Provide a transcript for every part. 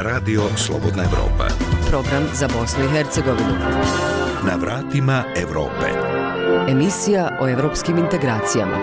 Radio Slobodna Evropa. Program za Bosnu i Hercegovinu. Na vratima Evrope. Emisija o evropskim integracijama.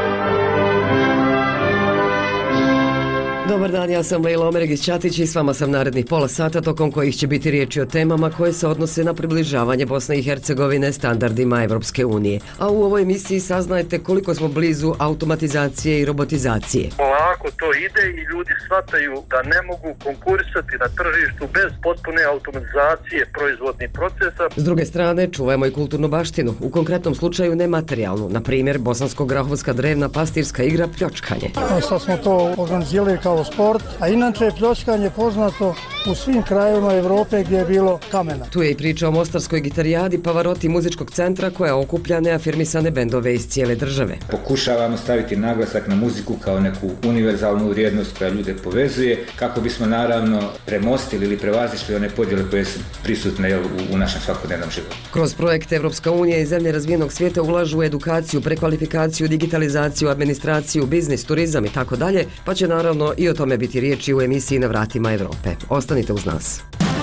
Dobar dan, ja sam Lejla Omeregić-Ćatić i s vama sam narednih pola sata, tokom kojih će biti riječi o temama koje se odnose na približavanje Bosne i Hercegovine standardima Evropske unije. A u ovoj emisiji saznajete koliko smo blizu automatizacije i robotizacije. Polako to ide i ljudi shvataju da ne mogu konkurisati na tržištu bez potpune automatizacije proizvodnih procesa. S druge strane, čuvajmo i kulturnu baštinu, u konkretnom slučaju nematerijalnu, na primjer bosansko-grahovska drevna pastirska igra pljočkanje. Sad smo to organizirali kao sport, a inače pljočkanje je poznato u svim krajevima Evrope gdje je bilo kamena. Tu je i priča o mostarskoj gitarijadi Pavaroti muzičkog centra koja okuplja neafirmisane bendove iz cijele države. Pokušavamo staviti naglasak na muziku kao neku univerzalnu vrijednost koja ljude povezuje, kako bismo naravno premostili ili prevazišli one podjele koje su prisutne u našem svakodnevnom životu. Kroz projekt Evropska unija i zemlje razvijenog svijeta ulažu u edukaciju, prekvalifikaciju, digitalizaciju, administraciju, biznis, turizam i tako dalje, pa će naravno i o tome biti riječi u emisiji Na vratima Evrope. Ostanite uz nas.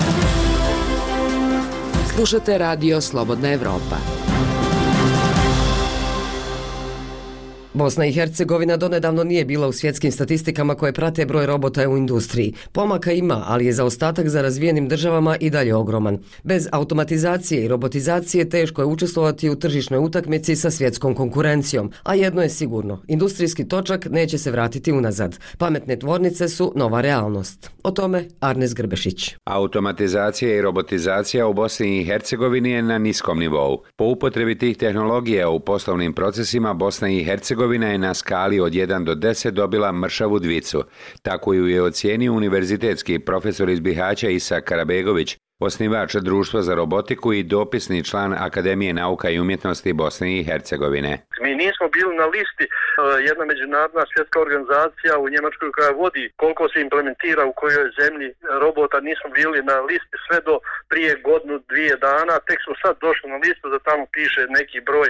Slušate Radio Slobodna Evropa. Bosna i Hercegovina donedavno nije bila u svjetskim statistikama koje prate broj robota u industriji. Pomaka ima, ali je zaostatak za razvijenim državama i dalje ogroman. Bez automatizacije i robotizacije teško je učestvovati u tržišnoj utakmici sa svjetskom konkurencijom. A jedno je sigurno, industrijski točak neće se vratiti unazad. Pametne tvornice su nova realnost. O tome Arnes Grbešić. Automatizacija i robotizacija u Bosni i Hercegovini je na niskom nivou. Po upotrebi tih tehnologija u poslovnim procesima Bosna i Hercegovina je na skali od 1 do 10 dobila mršavu dvicu. Tako ju je ocijenio univerzitetski profesor iz Bihaća Isa Karabegović, osnivač Društva za robotiku i dopisni član Akademije nauka i umjetnosti Bosne i Hercegovine. Mi nismo bili na listi, jedna međunarodna svjetska organizacija u Njemačkoj koja vodi koliko se implementira u kojoj zemlji robota, nismo bili na listi sve do prije godinu, 2 dana, tek smo sad došli na listu da tamo piše neki broj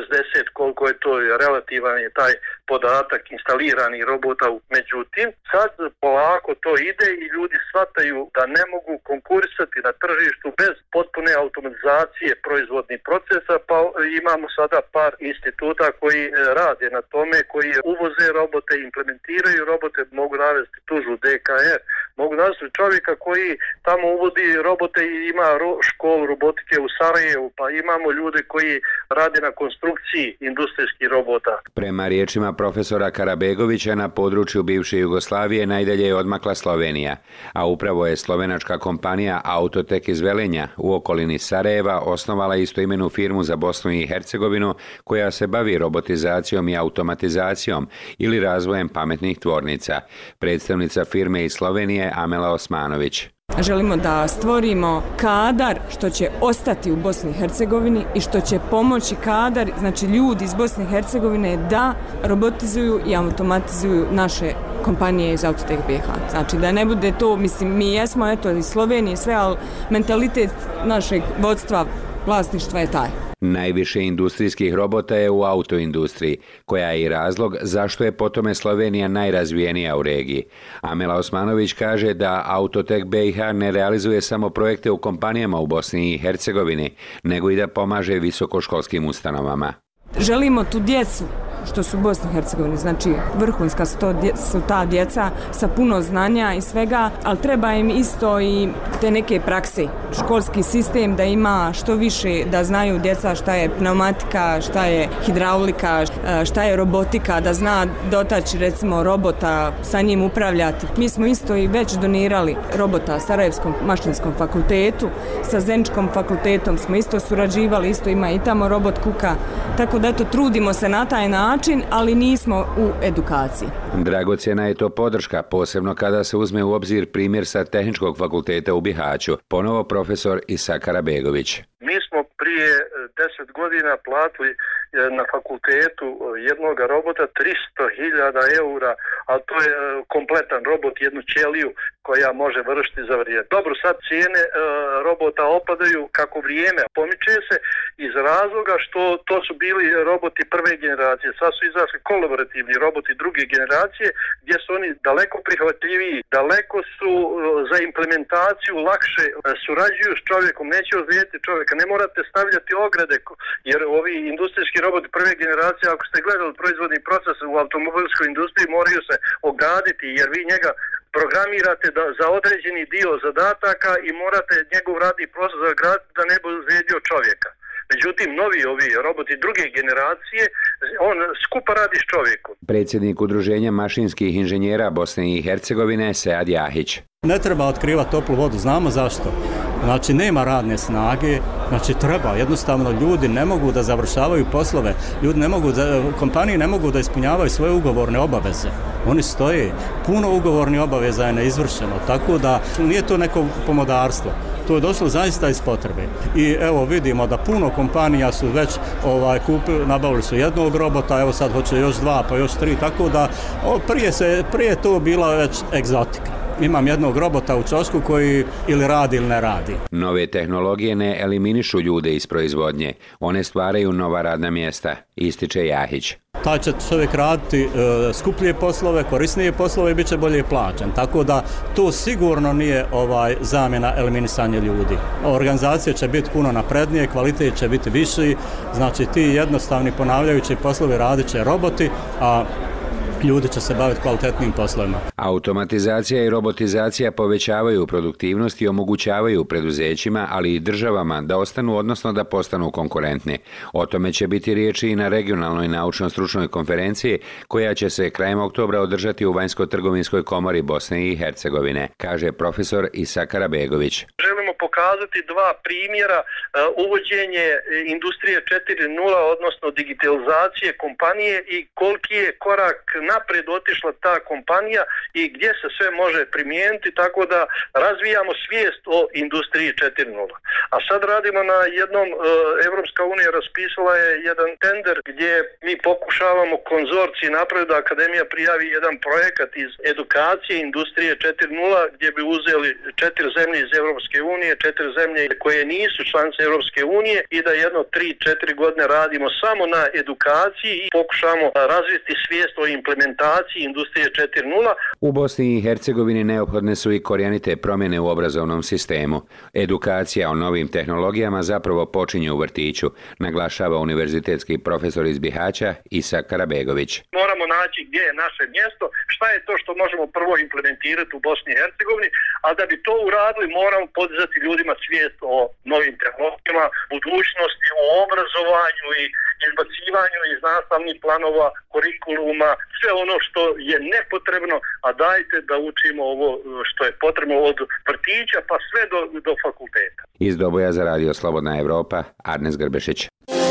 60, koliko je to relativan je taj podatak instaliranih robota. Međutim, sad polako to ide i ljudi shvataju da ne mogu konkurisati na tržištu bez potpune automatizacije proizvodnih procesa, pa imamo sada par instituta koji rade na tome, koji uvoze robote, implementiraju robote, mogu navesti tužu DKR, mogu navesti čovjeka koji tamo uvodi robote i ima školu robotike u Sarajevu, pa imamo ljude koji rade na konstrukciji industrijskih robota. Prema riječima profesora Karabegovića, na području bivše Jugoslavije najdalje je odmakla Slovenija, a upravo je slovenačka kompanija Autotek iz Velenja u okolini Sarajeva osnovala istoimenu firmu za Bosnu i Hercegovinu koja se bavi robotizacijom i automatizacijom ili razvojem pametnih tvornica. Predstavnica firme iz Slovenije Amela Osmanović. Želimo da stvorimo kadar što će ostati u Bosni i Hercegovini i što će pomoći kadar, znači ljudi iz Bosne i Hercegovine da robotizuju i automatizuju naše kompanije iz Autotek BiH. Znači da ne bude to, mislim mi jesmo eto iz Slovenije sve, ali mentalitet našeg vodstva vlasništva je taj. Najviše industrijskih robota je u autoindustriji, koja je i razlog zašto je po tome Slovenija najrazvijenija u regiji. Amela Osmanović kaže da Autotek BiH ne realizuje samo projekte u kompanijama u Bosni i Hercegovini, nego i da pomaže visokoškolskim ustanovama. Želimo tu djecu što su u Bosni i Hercegovini, znači vrhunska su ta djeca sa puno znanja i svega, ali treba im isto i te neke prakse. Školski sistem da ima što više, da znaju djeca šta je pneumatika, šta je hidraulika, šta je robotika, da zna dotaći recimo robota, sa njim upravljati. Mi smo isto i već donirali robota Sarajevskom mašinskom fakultetu, sa Zeničkom fakultetom smo isto surađivali, isto ima i tamo robot kuka, tako da eto trudimo se na taj način, ali nismo u edukaciji. Dragocjena je to podrška, posebno kada se uzme u obzir primjer sa Tehničkog fakulteta u Bihaću, ponovo profesor Isa Karabegović. Mi smo prije 10 godina platili na fakultetu jednog robota 300.000 eura, a to je kompletan robot, jednu ćeliju koja može vršiti za vrijeme. Dobro, sad cijene robota opadaju kako vrijeme pomiče se iz razloga što to su bili roboti prve generacije. Sad su izašli kolaborativni roboti druge generacije gdje su oni daleko prihvatljiviji, daleko su za implementaciju lakše surađuju s čovjekom, neće ozlijediti čovjeka, ne morate stavljati ograde, jer ovi industrijski roboti prve generacije, ako ste gledali proizvodni proces u automobilskoj industriji, moraju se ograditi jer vi njega programirate za određeni dio zadataka i morate njegov radni proces zagraditi da ne bi ozlijedio čovjeka. Međutim, novi ovi roboti druge generacije, on skupa radi s čovjekom. Predsjednik Udruženja mašinskih inženjera Bosne i Hercegovine Sead Jahić. Ne treba otkrivati toplu vodu, znamo zašto. Znači, nema radne snage, znači treba, jednostavno ljudi ne mogu da završavaju poslove, kompanije ne mogu da ispunjavaju svoje ugovorne obaveze. Oni stoje, puno ugovornih obaveza je neizvršeno, tako da nije to neko pomodarstvo. To je došlo zaista iz potrebe. I evo vidimo da puno kompanija su već nabavili su jednog robota, evo sad hoće još 2, pa još 3, tako da prije je to bila već egzotika. Imam jednog robota u ćošku koji ili radi ili ne radi. Nove tehnologije ne eliminišu ljude iz proizvodnje. One stvaraju nova radna mjesta, ističe Jahić. Taj će čovjek raditi skuplje poslove, korisnije poslove i bit će bolje plaćen. Tako da to sigurno nije zamjena eliminisanja ljudi. Organizacije će biti puno naprednije, kvalitet će biti viši, znači ti jednostavni ponavljajući poslovi radit će roboti, a ljudi će se baviti kvalitetnim poslovima. Automatizacija i robotizacija povećavaju produktivnost i omogućavaju preduzećima, ali i državama da ostanu, odnosno da postanu konkurentni. O tome će biti riječi i na regionalnoj naučno-stručnoj konferenciji koja će se krajem oktobra održati u Vanjsko-trgovinskoj komori Bosne i Hercegovine, kaže profesor Isa Karabegović. Želimo pokazati dva primjera uvođenje industrije 4.0, odnosno digitalizacije kompanije i koliki je korak naprijed otišla ta kompanija i gdje se sve može primijeniti, tako da razvijamo svijest o industriji 4.0. A sad radimo na jednom, Evropska unija raspisala je jedan tender gdje mi pokušavamo konzorciji napraviti da Akademija prijavi jedan projekat iz edukacije industrije 4.0 gdje bi uzeli 4 zemlje iz Evropske unije, 4 zemlje koje nisu članice Evropske unije i da jedno 3-4 godine radimo samo na edukaciji i pokušamo razviti svijest o implementaciji industrije 4.0. U Bosni i Hercegovini neophodne su i korijenite promjene u obrazovnom sistemu. Edukacija o novim tehnologijama zapravo počinje u vrtiću, naglašava univerzitetski profesor iz Bihaća Isa Karabegović. Moramo naći gdje je naše mjesto, šta je to što možemo prvo implementirati u Bosni i Hercegovini, a da bi to uradili moramo podizati ljudima svijest o novim tehnologijama, budućnosti, o obrazovanju i izbacivanju iz nastavnih planova, kurikuluma, sve ono što je nepotrebno, a dajte da učimo ovo što je potrebno od vrtića pa sve do fakulteta. Iz Doboja za Radio Slobodna Evropa, Arnes Grbešić.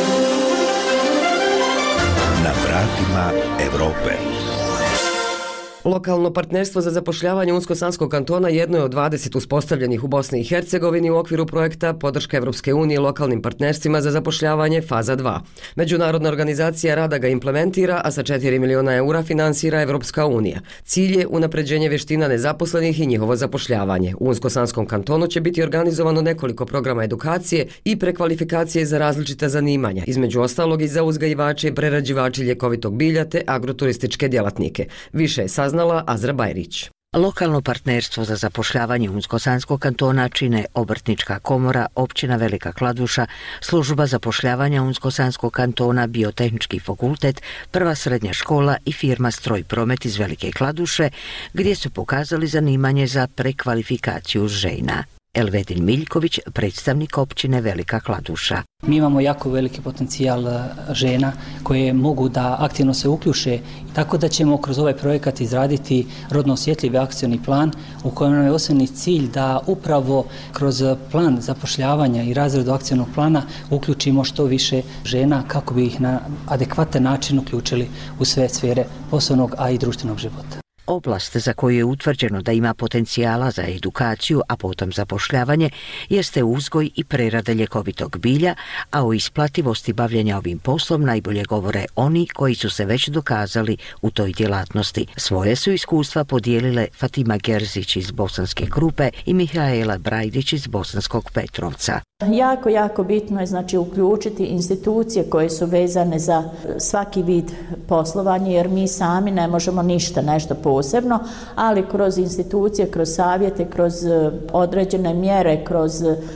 Na vratima Evrope. Lokalno partnerstvo za zapošljavanje Unsko-Sanskog kantona jedno je od 20 uspostavljenih u Bosni i Hercegovini u okviru projekta Podrška Evropske unije lokalnim partnerstvima za zapošljavanje faza 2. Međunarodna organizacija rada ga implementira, a sa 4 miliona eura finansira Evropska unija. Cilj je unapređenje vještina nezaposlenih i njihovo zapošljavanje. U Unsko-Sanskom kantonu će biti organizovano nekoliko programa edukacije i prekvalifikacije za različita zanimanja, između ostalog i za uzgajivače i prerađivače ljekovitog bilja te agroturističke djelatnike. Više je saznala Azra Bajrić. Lokalno partnerstvo za zapošljavanje Unsko-Sanskog kantona čine Obrtnička komora, općina Velika Kladuša, služba zapošljavanja Unsko-Sanskog kantona, Biotehnički fakultet, prva srednja škola i firma Stroj promet iz Velike Kladuše, gdje su pokazali zanimanje za prekvalifikaciju žena. Elvedin Miljković, predstavnik općine Velika Kladuša. Mi imamo jako veliki potencijal žena koje mogu da aktivno se uključe, tako da ćemo kroz ovaj projekat izraditi rodno osjetljivi akcioni plan u kojem je osnovni cilj da upravo kroz plan zapošljavanja i razredu akcionog plana uključimo što više žena kako bi ih na adekvatan način uključili u sve sfere poslovnog, a i društvenog života. Oblast za koju je utvrđeno da ima potencijala za edukaciju, a potom zapošljavanje, jeste uzgoj i prerada ljekovitog bilja, a o isplativosti bavljenja ovim poslom najbolje govore oni koji su se već dokazali u toj djelatnosti. Svoje su iskustva podijelile Fatima Gerzić iz Bosanske Krupe i Mihaela Brajdić iz Bosanskog Petrovca. Jako bitno je znači uključiti institucije koje su vezane za svaki vid poslovanja, jer mi sami ne možemo nešto posebno, ali kroz institucije, kroz savjete, kroz određene mjere, kroz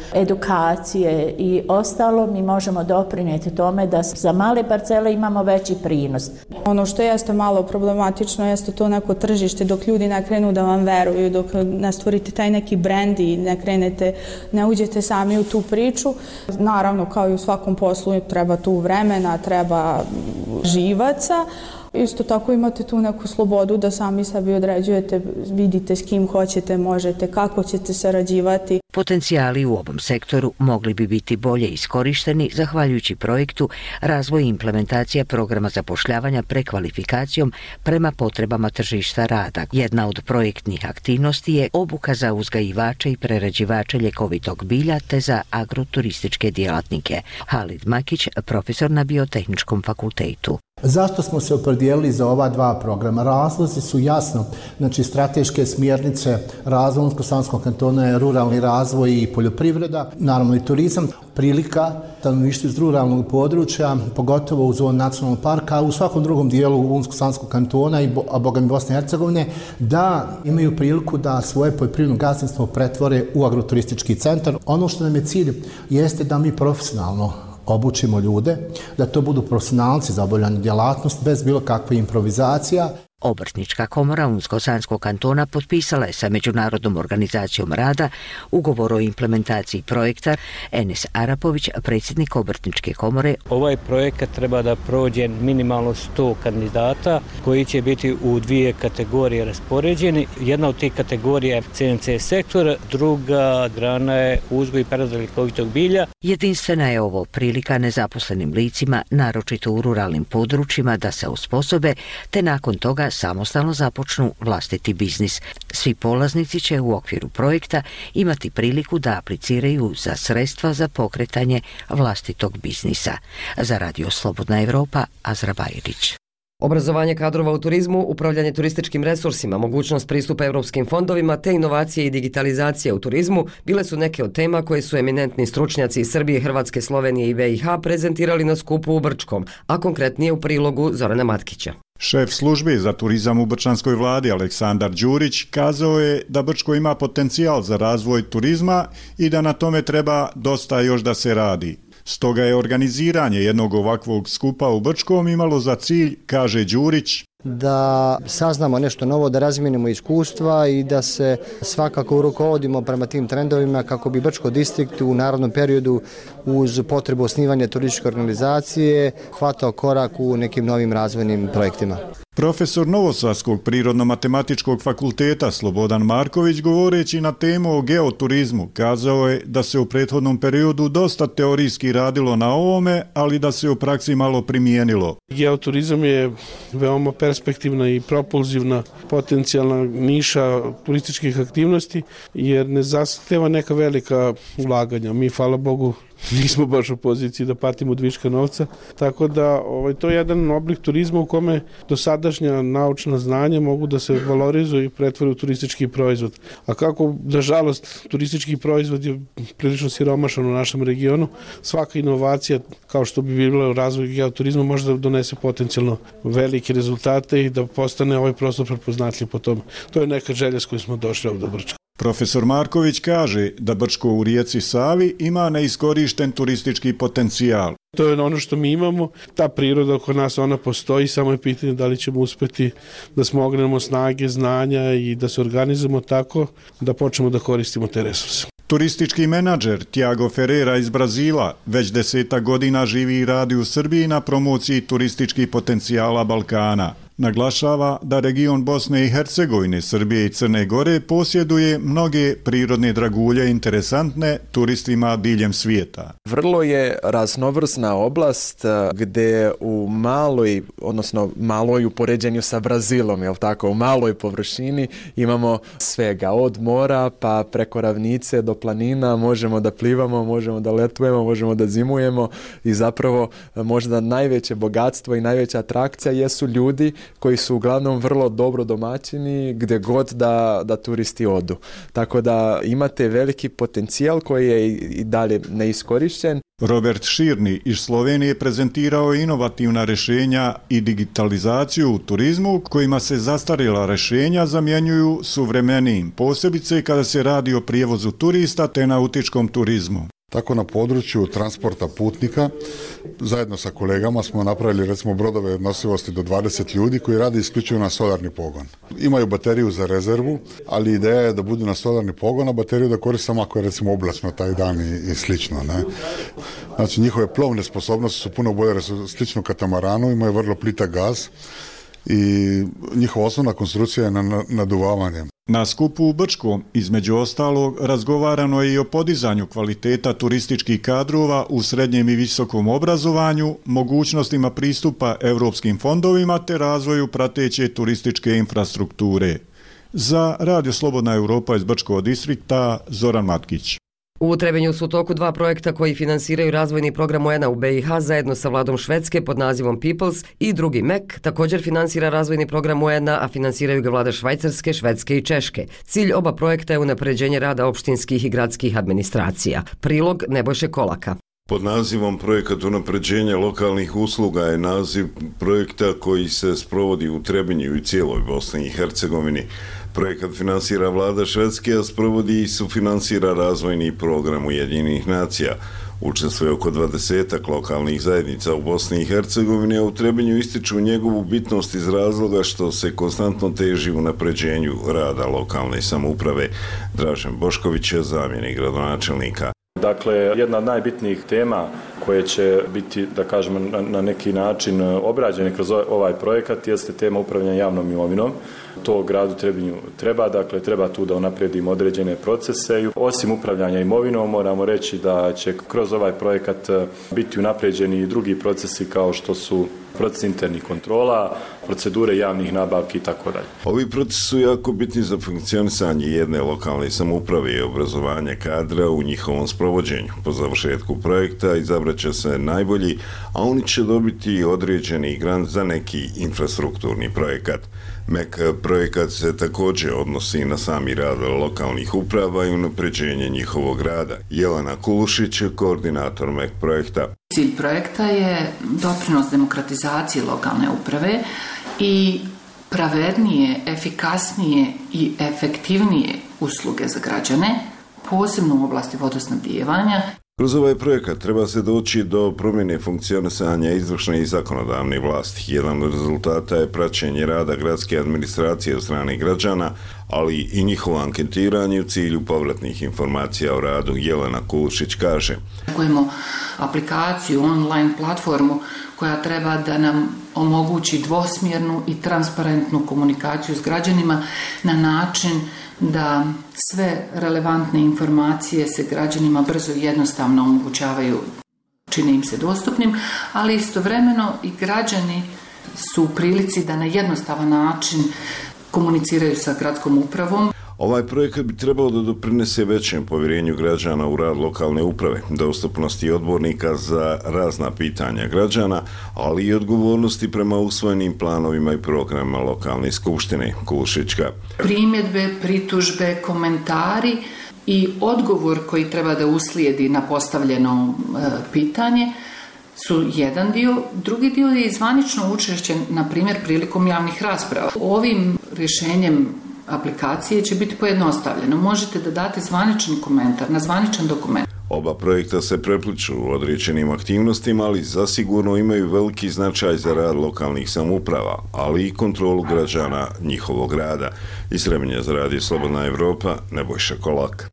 edukacije i ostalo mi možemo doprinijeti tome da za male parcele imamo veći prinos. Ono što jeste malo problematično jeste to neko tržište, dok ljudi ne krenu da vam veruju, dok ne stvorite taj neki brend i ne uđete sami u tu priču. Naravno, kao i u svakom poslu, treba tu vremena, treba živaca. Isto tako imate tu neku slobodu da sami sebi određujete, vidite s kim hoćete, možete, kako ćete sarađivati. Potencijali u ovom sektoru mogli bi biti bolje iskorišteni zahvaljujući projektu Razvoj i implementacija programa zapošljavanja prekvalifikacijom prema potrebama tržišta rada. Jedna od projektnih aktivnosti je obuka za uzgajivače i prerađivače ljekovitog bilja te za agroturističke djelatnike. Halid Makić, profesor na Biotehničkom fakultetu. Zašto smo se opredijelili za ova dva programa? Razlozi su jasno, znači strateške smjernice razvoja Unsko-sanskog kantona je ruralni razvoj i poljoprivreda, naravno i turizam, prilika stanovništvu iz ruralnog područja, pogotovo u zoni nacionalnog parka, a u svakom drugom dijelu Unsko-sanskog kantona a bogami Bosne i Hercegovine, da imaju priliku da svoje poljoprivredno gazdinstvo pretvore u agroturistički centar. Ono što nam je cilj jeste da mi profesionalno obučimo ljude, da to budu profesionalci za obavljanje djelatnost bez bilo kakve improvizacija. Obrtnička komora Unsko-sanskog kantona potpisala je sa Međunarodnom organizacijom rada ugovor o implementaciji projekta. Enes Arapović, predsjednik Obrtničke komore. Ovaj projekat treba da prođe minimalno 100 kandidata koji će biti u dvije kategorije raspoređeni. Jedna od tih kategorija je CNC sektor, druga grana je uzgoj i prerada ljekovitog bilja. Jedinstvena je ovo prilika nezaposlenim licima, naročito u ruralnim područjima, da se osposobe te nakon toga samostalno započnu vlastiti biznis. Svi polaznici će u okviru projekta imati priliku da apliciraju za sredstva za pokretanje vlastitog biznisa. Za Radio Slobodna Evropa, Azra Bajrić. Obrazovanje kadrova u turizmu, upravljanje turističkim resursima, mogućnost pristupa europskim fondovima te inovacije i digitalizacija u turizmu bile su neke od tema koje su eminentni stručnjaci iz Srbije, Hrvatske, Slovenije i BiH prezentirali na skupu u Brčkom, a konkretnije u prilogu Zorana Matkića. Šef službe za turizam u brčanskoj vladi Aleksandar Đurić kazao je da Brčko ima potencijal za razvoj turizma i da na tome treba dosta još da se radi. Stoga je organiziranje jednog ovakvog skupa u Brčkom imalo za cilj, kaže Đurić, da saznamo nešto novo, da razmijenimo iskustva i da se svakako rukovodimo prema tim trendovima kako bi Brčko distrikt u narednom periodu uz potrebu osnivanja turističke organizacije hvatao korak u nekim novim razvojnim projektima. Profesor Novosavskog prirodno-matematičkog fakulteta Slobodan Marković, govoreći na temu o geoturizmu, kazao je da se u prethodnom periodu dosta teorijski radilo na ovome, ali da se u praksi malo primijenilo. Geoturizam je veoma perspektivna i propulzivna potencijalna niša turističkih aktivnosti, jer ne zahteva neka velika ulaganja. Mi, hvala Bogu, nismo baš u poziciji da patimo od viška novca, tako da to je jedan oblik turizma u kome dosadašnja naučna znanja mogu da se valorizuju i pretvore u turistički proizvod. A kako, nažalost, turistički proizvod je prilično siromašan u našem regionu, svaka inovacija, kao što bi bila u razvoju geoturizma, može da donese potencijalno velike rezultate i da postane ovaj prostor prepoznatljiv po tome. To je neka želja s kojom smo došli ovdje do Brčka. Profesor Marković kaže da Brčko u rijeci Savi ima neiskorišten turistički potencijal. To je ono što mi imamo, ta priroda oko nas, ona postoji, samo je pitanje da li ćemo uspjeti da smognemo snage, znanja i da se organizujemo tako da počnemo da koristimo te resurse. Turistički menadžer Tiago Ferreira iz Brazila već 10 godina živi i radi u Srbiji na promociji turističkih potencijala Balkana. Naglašava da region Bosne i Hercegovine, Srbije i Crne Gore posjeduje mnoge prirodne dragulje interesantne turistima diljem svijeta. Vrlo je raznovrsna oblast gdje u maloj u poređenju sa Brazilom, jel tako, u maloj površini imamo svega, od mora pa preko ravnice do planina, možemo da plivamo, možemo da letujemo, možemo da zimujemo i zapravo možda najveće bogatstvo i najveća atrakcija jesu ljudi koji su uglavnom vrlo dobro domaćini gdje god da turisti odu. Tako da imate veliki potencijal koji je i dalje neiskorišten. Robert Širni iz Slovenije prezentirao inovativna rješenja i digitalizaciju u turizmu kojima se zastarjela rješenja zamjenjuju suvremenijim, posebice kada se radi o prijevozu turista te nautičkom turizmu. Tako na području transporta putnika, zajedno sa kolegama smo napravili recimo brodove nosivosti do 20 ljudi koji rade isključivo na solarni pogon. Imaju bateriju za rezervu, ali ideja je da budu na solarni pogon, a bateriju da koristimo ako je recimo oblačno taj dan i slično. Ne? Znači njihove plovne sposobnosti su puno bolje jer su slično katamaranu, imaju vrlo plitak gaz i njihova osnovna konstrukcija je na naduvavanje. Na skupu u Brčkom, između ostalog, razgovarano je i o podizanju kvaliteta turističkih kadrova u srednjem i visokom obrazovanju, mogućnostima pristupa europskim fondovima te razvoju prateće turističke infrastrukture. Za Radio Slobodna Europa iz Brčkog distrikta, Zoran Matkić. U Trebinju su u toku 2 projekta koji finansiraju razvojni program UN-a u BiH zajedno sa vladom Švedske pod nazivom Peoples i drugi MEC. Također finansira razvojni program UN-a, a finansiraju ga vlade Švajcarske, Švedske i Češke. Cilj oba projekta je unapređenje rada opštinskih i gradskih administracija. Prilog Nebojše Kolaka. Pod nazivom Projekat unapređenja lokalnih usluga je naziv projekta koji se sprovodi u Trebinju i cijeloj Bosni i Hercegovini. Projekat finansira vlada Švedske, a sprovodi i sufinansira razvojni program Ujedinjenih nacija. Učestvuje oko 20 lokalnih zajednica u Bosni i Hercegovini, a u Trebinju ističu njegovu bitnost iz razloga što se konstantno teži unapređenju rada lokalne samouprave. Dražen Bošković je zamjenik gradonačelnika. Dakle, jedna od najbitnijih tema koje će biti, da kažemo, na neki način obrađene kroz ovaj projekat jeste tema upravljanja javnom imovinom. To gradu Trebinju treba, dakle treba tu da unaprijedimo određene procese. Osim upravljanja imovinom moramo reći da će kroz ovaj projekat biti unaprijeđeni i drugi procesi kao što su proces internih kontrola, procedure javnih nabavki i tako dalje. Ovi procesi su jako bitni za funkcionisanje jedne lokalne samouprave i obrazovanje kadra u njihovom sprovođenju. Po završetku projekta izabraće se najbolji, a oni će dobiti određeni grant za neki infrastrukturni projekat. MEC projekat se također odnosi na sami rad lokalnih uprava i unapređenje njihovog rada. Jelena Kulušić je koordinator MEC projekta. Cilj projekta je doprinos demokratizaciji lokalne uprave i pravednije, efikasnije i efektivnije usluge za građane, posebno u oblasti vodosnabdijevanja. Kroz ovaj projekat treba se doći do promjene funkcionisanja izvršne i zakonodavne vlasti. Jedan od rezultata je praćenje rada gradske administracije od strane građana, ali i njihovo anketiranje u cilju povratnih informacija o radu. Jelena Kulušić kaže: Imamo aplikaciju, online platformu koja treba da nam omogući dvosmjernu i transparentnu komunikaciju s građanima na način da sve relevantne informacije se građanima brzo i jednostavno omogućavaju, čine im se dostupnim, ali istovremeno i građani su u prilici da na jednostavan način komuniciraju sa gradskom upravom. Ovaj projekat bi trebao da doprinese većem povjerenju građana u rad lokalne uprave, dostupnosti odbornika za razna pitanja građana, ali i odgovornosti prema usvojenim planovima i programima lokalne skupštine. Kulušićka. Primjedbe, pritužbe, komentari i odgovor koji treba da uslijedi na postavljeno pitanje su jedan dio. Drugi dio je i zvanično učešće, na primjer, prilikom javnih rasprava. Ovim rješenjem aplikacije će biti pojednostavljeno. Možete da date zvaničan komentar na zvaničan dokument. Oba projekta se prepliču u određenim aktivnostima, ali zasigurno imaju veliki značaj za rad lokalnih samouprava, ali i kontrolu građana njihovog rada. Iz Trebinja za Radio Slobodna Evropa, Nebojša Kolak.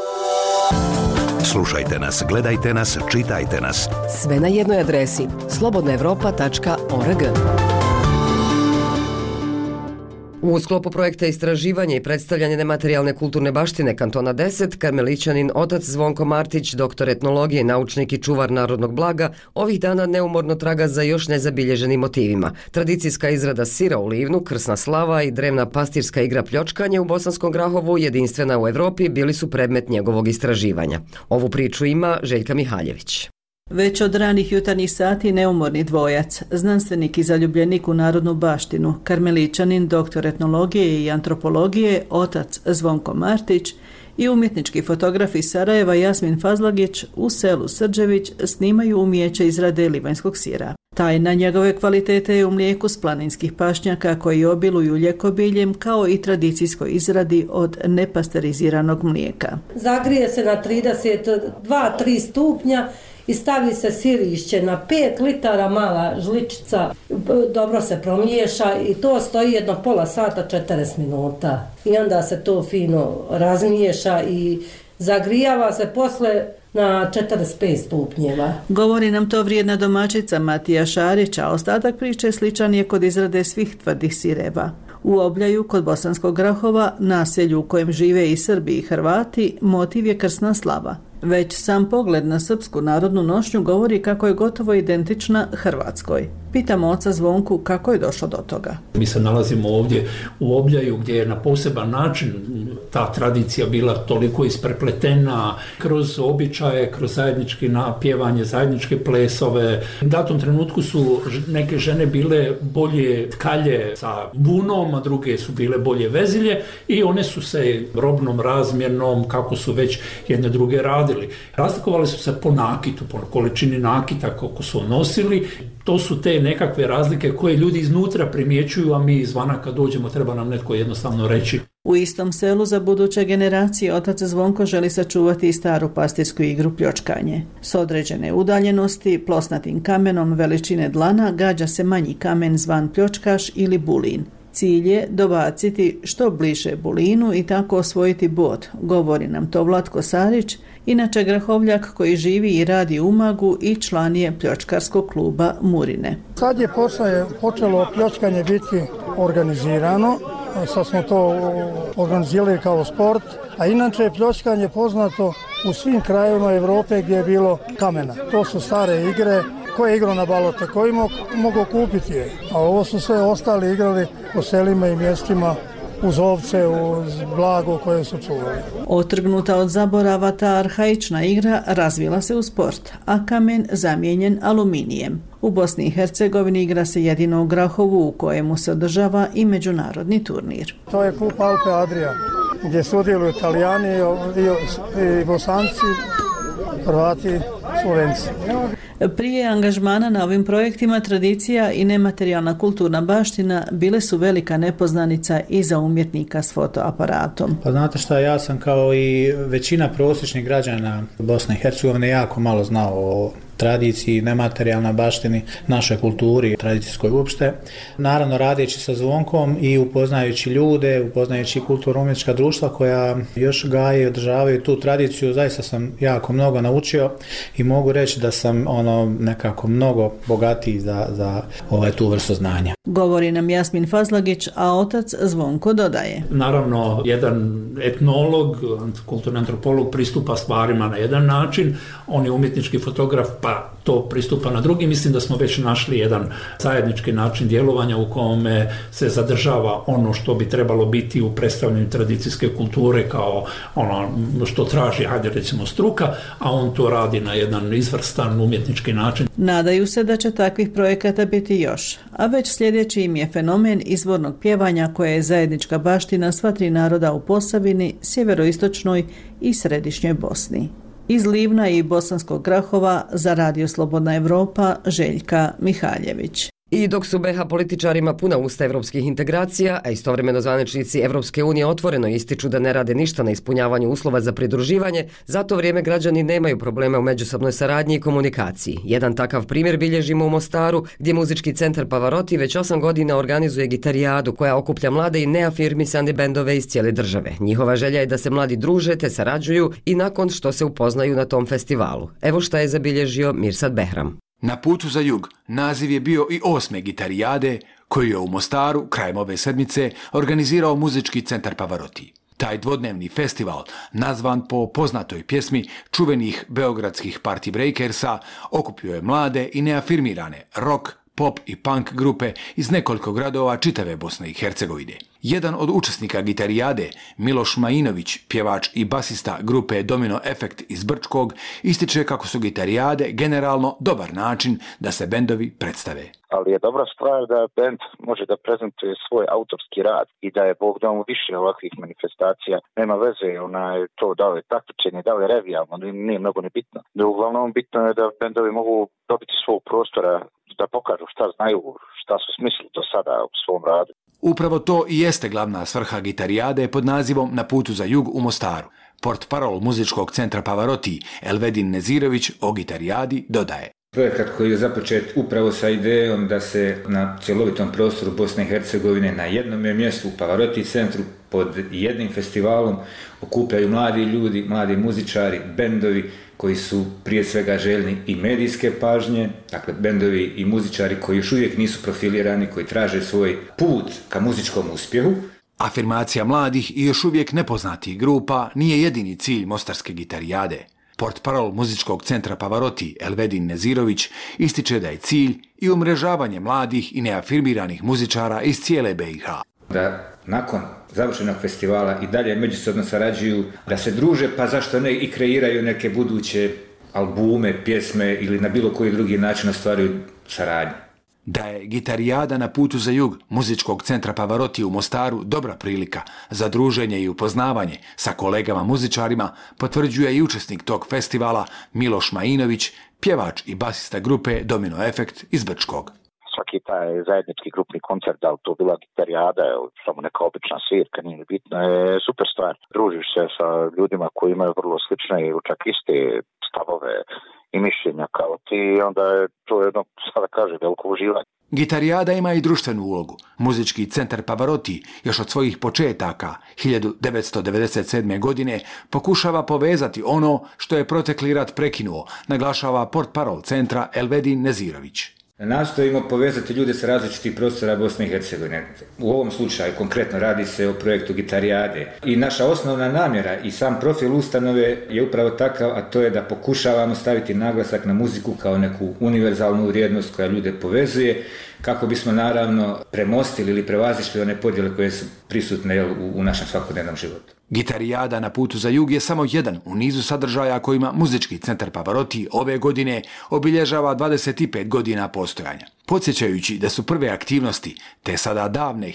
Slušajte nas, gledajte nas, čitajte nas. Sve na jednoj adresi slobodnaevropa.org. U sklopu projekta istraživanja i predstavljanja nematerijalne kulturne baštine kantona 10, karmelićanin otac Zvonko Martić, doktor etnologije, naučnik i čuvar narodnog blaga, ovih dana neumorno traga za još nezabilježenim motivima. Tradicijska izrada sira u Livnu, krsna slava i drevna pastirska igra pljočkanje u Bosanskom Grahovu, jedinstvena u Evropi, bili su predmet njegovog istraživanja. Ovu priču ima Željka Mihaljević. Već od ranih jutarnjih sati neumorni dvojac, znanstvenik i zaljubljenik u narodnu baštinu, karmelićanin, doktor etnologije i antropologije, otac Zvonko Martić i umjetnički fotograf iz Sarajeva Jasmin Fazlagić u selu Srđević snimaju umijeće izrade livanjskog sira. Tajna njegove kvalitete je u mlijeku s planinskih pašnjaka koji obiluju ljekobiljem kao i tradicijskoj izradi od nepasteriziranog mlijeka. Zagrije se na 32-3 stupnja i stavi se sirišće na 5 litara, mala žličica, dobro se promiješa i to stoji jedno pola sata, 40 minuta. I onda se to fino razmiješa i zagrijava se posle na 45 stupnjeva. Govori nam to vrijedna domaćica Matija Šarić, a ostatak priče sličan je kod izrade svih tvrdih sireva. U Obljaju, kod Bosanskog Grahova, naselju u kojem žive i Srbi i Hrvati, motiv je krsna slava. Već sam pogled na srpsku narodnu nošnju govori kako je gotovo identična Hrvatskoj. Pitamo oca Zvonku kako je došlo do toga. Mi se nalazimo ovdje u Obljaju gdje je na poseban način ta tradicija bila toliko isprepletena kroz običaje, kroz zajednički napjevanje, zajedničke plesove. U datom trenutku su neke žene bile bolje tkalje sa vunom, a druge su bile bolje vezilje i one su se robnom razmjenom, kako su već jedne druge radili. Razlikovali su se po nakitu, po količini nakita kako su nosili. To su te nekakve razlike koje ljudi iznutra primjećuju, a mi izvana kad dođemo treba nam netko jednostavno reći. U istom selu za buduće generacije otac Zvonko želi sačuvati i staru pastirsku igru pljočkanje. S određene udaljenosti, plosnatim kamenom veličine dlana gađa se manji kamen zvan pljočkaš ili bulin. Cilj je dobaciti što bliže bulinu i tako osvojiti bod, govori nam to Vlatko Sarić, inače Grahovljak koji živi i radi u Umagu i član je pljočkarskog kluba Murine. Sad je počelo pljočkanje biti organizirano, sad smo to organizirali kao sport, a inače je pljočkanje poznato u svim krajevima Evrope gdje je bilo kamena. To su stare igre. Ko je igrao na balote, koji mogu kupiti je. A ovo su sve ostali igrali po selima i mjestima uz ovce, uz blago koje su čuvali. Otrgnuta od zaborava ta arhaična igra razvila se u sport, a kamen zamijenjen aluminijem. U Bosni i Hercegovini igra se jedino u Grahovu u kojemu se održava i međunarodni turnir. To je kup Alpe Adria gdje sudjeluju Italijani i Bosanci, Hrvati, Slovenci. Prije angažmana na ovim projektima tradicija i nematerijalna kulturna baština bile su velika nepoznanica i za umjetnika s fotoaparatom. Pa znate šta, ja sam kao i većina prosječnih građana Bosne i Hercegovine jako malo znao o tradiciji, nematerijalnoj baštini, našoj kulturi, tradicijskoj uopšte. Naravno, radeći sa Zvonkom i upoznajući ljude, upoznajući kulturno-umjetnička društva koja još gaje i održavaju tu tradiciju, zaista sam jako mnogo naučio i mogu reći da sam nekako mnogo bogatiji za tu vrstu znanja. Govori nam Jasmin Fazlagić, a otac Zvonko dodaje. Naravno, jedan etnolog, kulturni antropolog pristupa stvarima na jedan način, on je umjetnički fotograf pa to pristupa na drugi. Mislim da smo već našli jedan zajednički način djelovanja u kome se zadržava ono što bi trebalo biti u predstavljanju tradicijske kulture kao ono što traži, hajde recimo struka, a on to radi na jedan izvrstan umjetnički način. Nadaju se da će takvih projekata biti još, a već sljedeći im je fenomen izvornog pjevanja koje je zajednička baština sva tri naroda u Posavini, sjeveroistočnoj i središnjoj Bosni. Iz Livna i Bosanskog Grahova za Radio Slobodna Evropa, Željka Mihaljević. I dok su BiH političarima puna usta evropskih integracija, a istovremeno zvaničnici Evropske unije otvoreno ističu da ne rade ništa na ispunjavanju uslova za pridruživanje, za to vrijeme građani nemaju problema u međusobnoj saradnji i komunikaciji. Jedan takav primjer bilježimo u Mostaru, gdje muzički centar Pavarotti već 8 godina organizuje gitarijadu koja okuplja mlade i neafirmisane bendove iz cijele države. Njihova želja je da se mladi druže te sarađuju i nakon što se upoznaju na tom festivalu. Evo šta je zabilježio Mirsad Behram. Na putu za jug naziv je bio i 8. gitarijade koju je u Mostaru krajem ove sedmice organizirao muzički centar Pavarotti. Taj dvodnevni festival, nazvan po poznatoj pjesmi čuvenih beogradskih party breakersa, okupio je mlade i neafirmirane rock, pop i punk grupe iz nekoliko gradova čitave Bosne i Hercegovine. Jedan od učesnika gitarijade, Miloš Majinović, pjevač i basista grupe Domino Effect iz Brčkog, ističe kako su gitarijade generalno dobar način da se bendovi predstave. Ali je dobra stvar da bend može da prezentuje svoj autorski rad i da je Bog dao više ovakvih manifestacija. Nema veze to da li je takmičenje, da li je revijalno, nije mnogo ni bitno. Da uglavnom bitno je da bendovi mogu dobiti svog prostora da pokažu šta znaju, šta su smislili do sada u svom radu. Upravo to i jeste glavna svrha gitarijade pod nazivom Na putu za jug u Mostaru. Portparol muzičkog centra Pavarotti Elvedin Nezirović o gitarijadi dodaje. Projekat koji je započet upravo sa idejom da se na cjelovitom prostoru Bosne i Hercegovine na jednom mjestu u Pavarotti centru pod jednim festivalom okupljaju mladi ljudi, mladi muzičari, bendovi koji su prije svega željni i medijske pažnje, dakle bendovi i muzičari koji još uvijek nisu profilirani, koji traže svoj put ka muzičkom uspjehu. Afirmacija mladih i još uvijek nepoznatih grupa nije jedini cilj mostarske gitarijade. Portparol muzičkog centra Pavarotti Elvedin Nezirović ističe da je cilj i umrežavanje mladih i neafirmiranih muzičara iz cijele BiH. Da nakon završenog festivala i dalje međusobno sarađuju, da se druže, pa zašto ne i kreiraju neke buduće albume, pjesme ili na bilo koji drugi način ostvaruju saradnju. Da je gitarijada Na putu za jug muzičkog centra Pavarotti u Mostaru dobra prilika za druženje i upoznavanje sa kolegama muzičarima, potvrđuje i učesnik tog festivala Miloš Majinović, pjevač i basista grupe Domino Effect iz Brčkog. Svaki taj zajednički grupni koncert, da li to bila gitarijada ili samo neka obična svirka, nije bitno, je super stvar. Družiš se sa ljudima koji imaju vrlo slične i čak iste stavove i mišljenja kao ti i onda je to jedno, sada kaže, veliko uživanje. Gitarijada ima i društvenu ulogu. Muzički centar Pavarotti još od svojih početaka 1997. godine pokušava povezati ono što je protekli rat prekinuo, naglašava portparol centra Elvedin Nezirović. Nastojimo povezati ljude sa različitih prostora Bosne i Hercegovine. U ovom slučaju konkretno radi se o projektu gitarijade. I naša osnovna namjera i sam profil ustanove je upravo takav, a to je da pokušavamo staviti naglasak na muziku kao neku univerzalnu vrijednost koja ljude povezuje, kako bismo naravno premostili ili prevazišli one podjele koje su prisutne u našem svakodnevnom životu. Gitarijada Na putu za jug je samo jedan u nizu sadržaja kojima muzički centar Pavarotti ove godine obilježava 25 godina postojanja. Podsjećajući da su prve aktivnosti, te sada davne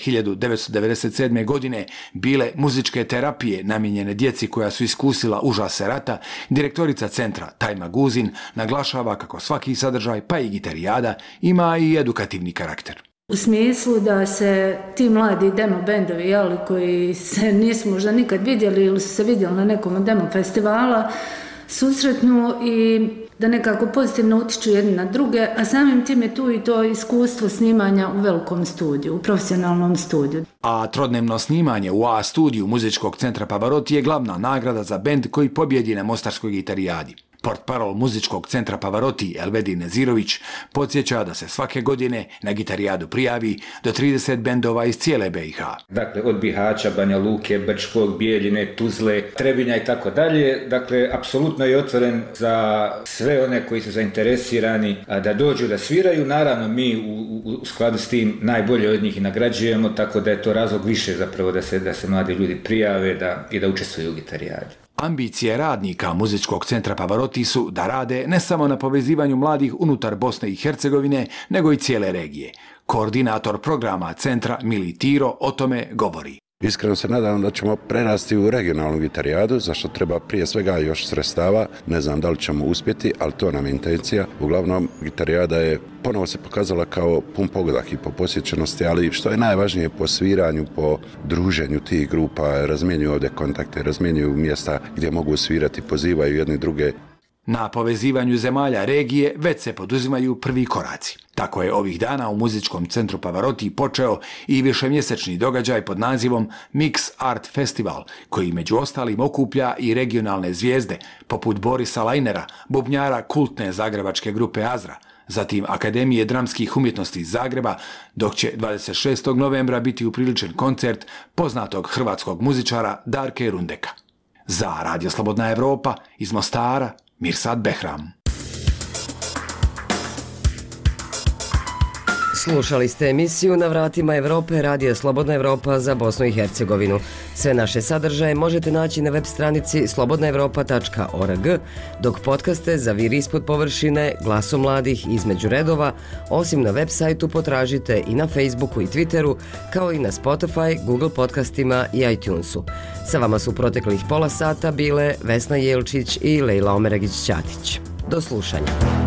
1997. godine, bile muzičke terapije namijenjene djeci koja su iskusila užase rata, direktorica centra Tajma Guzin naglašava kako svaki sadržaj, pa i gitarijada, ima i edukativni karakter. U smislu da se ti mladi demo bendovi, koji se nisu možda nikad vidjeli ili su se vidjeli na nekom demo festivala, susretnu i da nekako pozitivno utiču jedni na druge, a samim tim je tu i to iskustvo snimanja u velikom studiju, u profesionalnom studiju. A trodnevno snimanje u A studiju muzičkog centra Pavarotti je glavna nagrada za bend koji pobjedi na mostarskoj gitarijadi. Portparol muzičkog centra Pavarotti Elvedin Nezirović podsjeća da se svake godine na gitarijadu prijavi do 30 bendova iz cijele BiH. Dakle, od Bihaća, Banja Luke, Brčkog, Bijeljine, Tuzle, Trebinja i tako dalje. Dakle, apsolutno je otvoren za sve one koji su zainteresirani da dođu da sviraju. Naravno, mi u skladu s tim najbolje od njih i nagrađujemo, tako da je to razlog više zapravo da se mladi ljudi prijave i da učestvuju u gitarijadi. Ambicije radnika muzičkog centra Pavarotti su da rade ne samo na povezivanju mladih unutar Bosne i Hercegovine, nego i cijele regije. Koordinator programa centra Mili Tiro o tome govori. Iskreno se nadam da ćemo prerasti u regionalnu gitarijadu, za što treba prije svega još sredstava. Ne znam da li ćemo uspjeti, ali to nam je intencija. Uglavnom, gitarijada je ponovo se pokazala kao pun pogodak i po posjećenosti, ali što je najvažnije po sviranju, po druženju tih grupa, razmjenjuju ovdje kontakte, razmjenjuju mjesta gdje mogu svirati, pozivaju jedni druge. Na povezivanju zemalja regije već se poduzimaju prvi koraci. Tako je ovih dana u muzičkom centru Pavarotti počeo i višemjesečni događaj pod nazivom Mix Art Festival, koji među ostalim okuplja i regionalne zvijezde, poput Borisa Lajnera, bubnjara kultne zagrebačke grupe Azra, zatim Akademije dramskih umjetnosti iz Zagreba, dok će 26. novembra biti upriličen koncert poznatog hrvatskog muzičara Darke Rundeka. Za Radio Slobodna Evropa iz Mostara, Mirsad Behram. Slušali ste emisiju Na vratima Evrope Radija Slobodna Evropa za Bosnu i Hercegovinu. Sve naše sadržaje možete naći na web stranici slobodnaevropa.org, dok podcaste Zaviri ispod površine, Glasom mladih, Između redova, osim na web sajtu potražite i na Facebooku i Twitteru, kao i na Spotify, Google podcastima i iTunesu. Sa vama su proteklih pola sata bile Vesna Jelčić i Lejla Omeregić-Ćatić. Do slušanja.